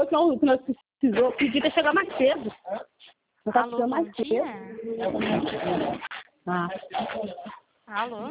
que nós precisou, pedir para chegar mais cedo. Não tá Alô, precisando bom mais dia. cedo. Ah. Alô?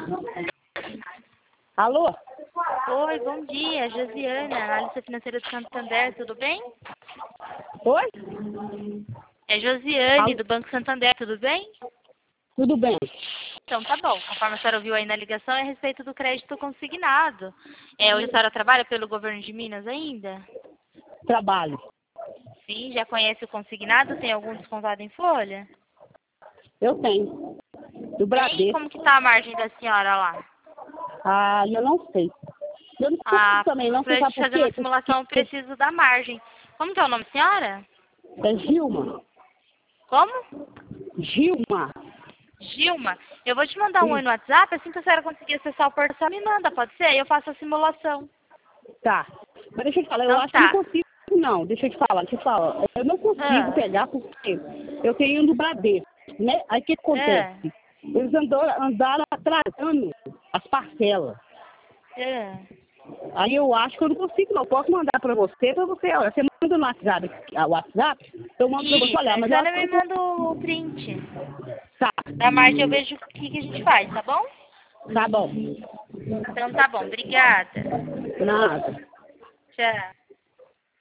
Alô? Oi, bom dia. Josiane, analista financeira do Santander, tudo bem? Oi? É Josiane, Alô? do Banco Santander, tudo bem? Tudo bem? Então, tá bom. Conforme a senhora ouviu aí na ligação, é a respeito do crédito consignado. Hoje a senhora trabalha pelo governo de Minas ainda? Trabalho. Sim, já conhece o consignado? Tem algum descontado em folha? Eu tenho. Do Tem? Bradesco. Como que tá a margem da senhora lá? Ah, eu não sei. Eu não sei também, não. Pra Você sabe gente por fazer uma quê? simulação, eu preciso da margem. Como que é o nome, senhora? É Gilma. Como? Gilma. Gilma. Eu vou te mandar um oi Isso. no WhatsApp, assim que a senhora conseguir acessar o portal, me manda, pode ser? Aí eu faço a simulação. Tá. Mas deixa eu te falar, eu Então acho que eu tá. não consigo, não. Deixa eu te falar. Eu não consigo Ah, pegar porque eu tenho um do Bradesco, né? Aí o que ah, acontece? Eles andaram atrasando as parcelas. ah. Aí eu acho que eu não consigo, não. Posso mandar pra você, olha, você manda no WhatsApp, eu mando pra você Isso, olhar, aí a mas eu senhora acho que eu me não manda o print consigo. Tá. da margem, eu vejo o que a gente faz, tá bom? Tá bom. Então tá bom, obrigada. Nada. Tchau.